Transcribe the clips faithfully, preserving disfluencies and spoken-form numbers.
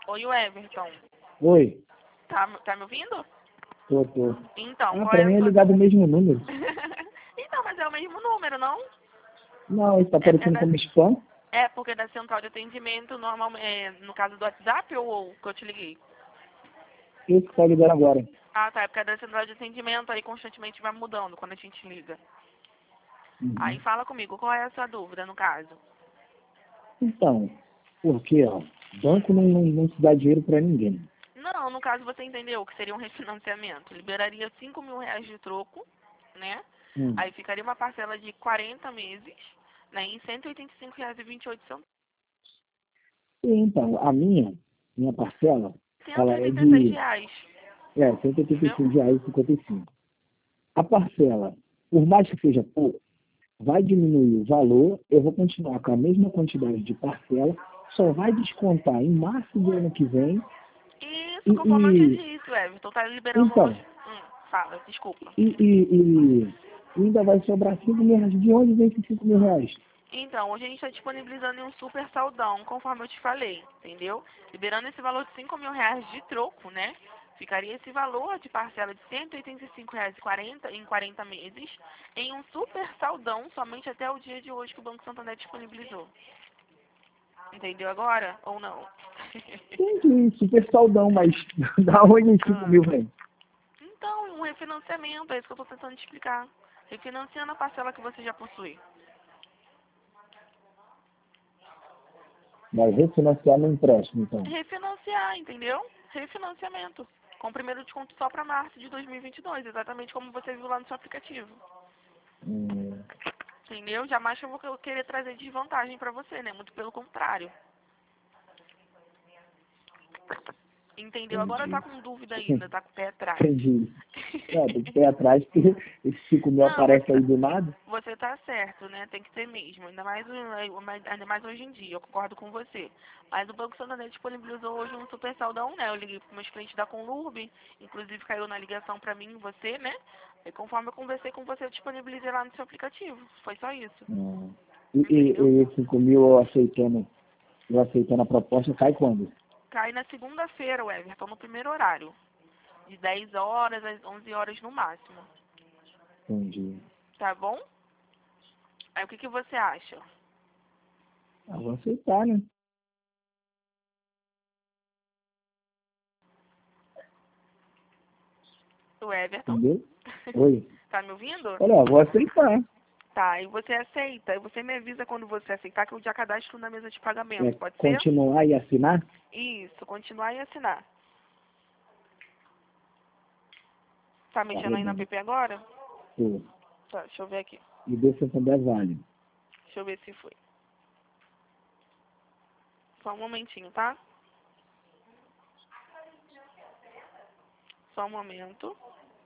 Oi, Everton. Oi, Tá, tá me ouvindo? tô, tô. Então, Ah, qual pra é a mim é sua... ligado o mesmo número. Então, mas é o mesmo número, não? Não, isso tá É, é, aparecendo da, como spam. é porque é da central de atendimento, normal, é, no caso do WhatsApp ou, ou que eu te liguei? Esse que tá ligando agora. Ah, tá, é porque é da central de atendimento, aí constantemente vai mudando quando a gente liga. Aí Uhum. fala comigo, qual é a sua dúvida, no caso? Então, porque, ó, Hum. banco não, não, não se dá dinheiro pra ninguém. Não, no caso você entendeu que seria um refinanciamento. Liberaria cinco mil reais de troco, né? Hum. Aí ficaria uma parcela de quarenta meses, né? Em cento e oitenta e cinco reais e vinte e oito centavos. E então, a minha, minha parcela, cento ela e é oitenta e seis de reais, é, cento e oitenta e viu? seis reais e cinquenta e cinco. A parcela, por mais que seja pouco, vai diminuir o valor, eu vou continuar com a mesma quantidade de parcela, só vai descontar em março do ano que vem. Isso, E, conforme eu te e disse, Everton, tá liberando então, hoje. Hum, fala, desculpa. e, e, e ainda vai sobrar cinco mil reais. De onde vem esses cinco mil reais? Então, hoje a gente está disponibilizando em um super saldão, conforme eu te falei, entendeu? Liberando esse valor de cinco mil reais de troco, né? Ficaria esse valor de parcela de cento e oitenta e cinco reais e quarenta em quarenta meses, em um super saldão, somente até o dia de hoje que o Banco Santander disponibilizou. Entendeu agora? Ou não? Entendi, super saudão, mas da onde os cinco Ah, mil vem? então, um refinanciamento, é isso que eu estou tentando te explicar. Refinanciando a parcela que você já possui. Vai refinanciar no empréstimo, então. Refinanciar, entendeu? Refinanciamento. Com o primeiro desconto só para março de dois mil e vinte e dois, exatamente como você viu lá no seu aplicativo. Hum, Entendeu? Jamais que eu vou querer trazer desvantagem para você, né? Muito pelo contrário. Entendeu? Agora tá entendi. com dúvida ainda, tá com o pé atrás. Entendi. É, tem que ter atrás, porque esse cinco mil Não, você aparece tá, aí do nada. você tá certo, né? Tem que ter mesmo. Ainda mais, uh, ainda mais hoje em dia, eu concordo com você. Mas o Banco Santander disponibilizou hoje um super saldão, né? Eu liguei para meus clientes da Conlurb, inclusive caiu na ligação para mim e você, né? E conforme eu conversei com você, eu disponibilizei lá no seu aplicativo. Foi só isso. Hum. E, e, Entendeu? e esse cinco mil eu aceitando, eu aceitando a proposta, cai quando? Cai na segunda-feira, o Everton, no primeiro horário. De dez horas às onze horas no máximo. Entendi. Tá bom? Aí o que, que você acha? Ah, vou aceitar, né? O Everton? Entendeu? Oi. Tá me ouvindo? Olha, vou aceitar. Tá, e você aceita. E você me avisa quando você aceitar que eu já cadastro na mesa de É, pagamento, pode ser? continuar e assinar? Isso, continuar e assinar. Tá Tá mexendo aí na rodando. app agora? Pô, Tá, deixa eu ver aqui. e desse Santander Vale. Deixa eu ver se foi. Só um momentinho, tá? Só um momento.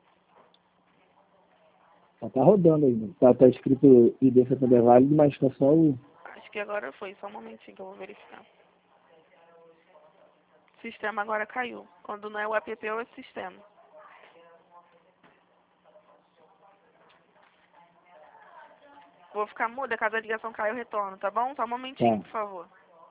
Só tá rodando ainda. Tá, tá escrito I D Santander Vale, mas tá só o... Acho que agora foi. Só um momentinho que eu vou verificar. O sistema agora caiu. Quando não é o app, é o sistema. Vou ficar muda, caso a ligação caia, eu retorno, tá bom? Só um momentinho, Tá. por favor.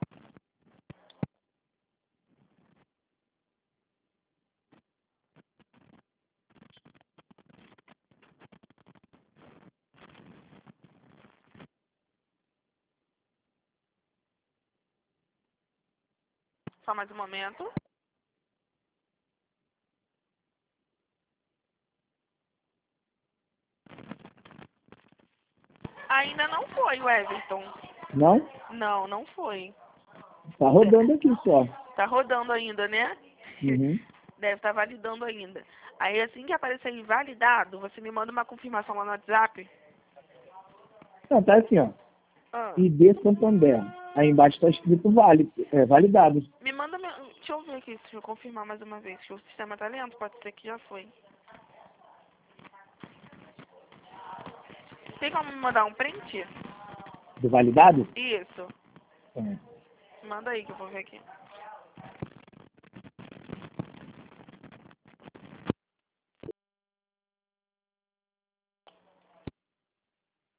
Só mais um momento. Ainda não foi o Everton. Não? Não, não foi. Tá rodando aqui só. Tá rodando ainda, né? Uhum. Deve estar validando ainda. Aí assim que aparecer aí validado, você me manda uma confirmação lá no WhatsApp. Não, tá assim, ó. Ah, I D Santander. Aí embaixo tá escrito vale, é, validado. me manda. me- Deixa eu ver aqui, deixa eu confirmar mais uma vez. Que o sistema tá lento, pode ser que já foi. Tem como me mandar um print? Do validado? Isso. É. Manda aí que eu vou ver aqui.